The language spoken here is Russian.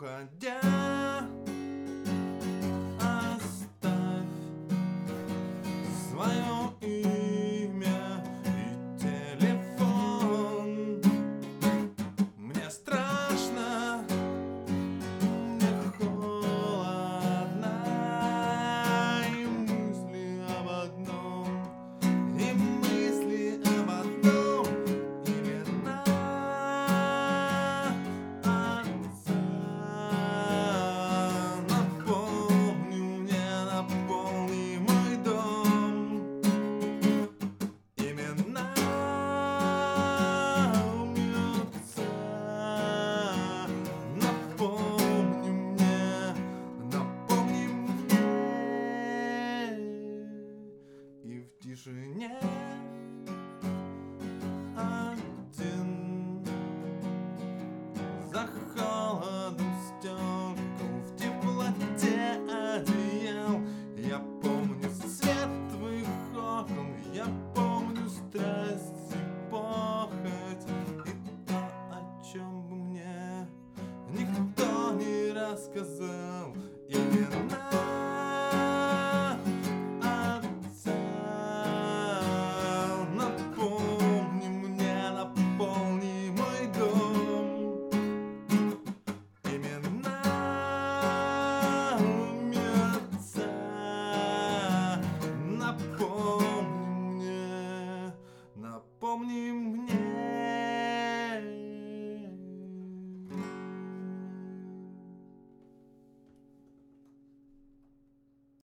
уходя, оставь свое имя и телефон. Мне страшно, мне холодно, и мысли об одном, и мысли об одном. Имена отца. Напомни мне, наполни мой дом. Имена умьются. Напомни мне, напомни мне. И в тишине один, за холодом стекол, в теплоте одеял. Я помню свет твоих окон, я помню страсть и похоть, и то, о чем бы мне никто не рассказал.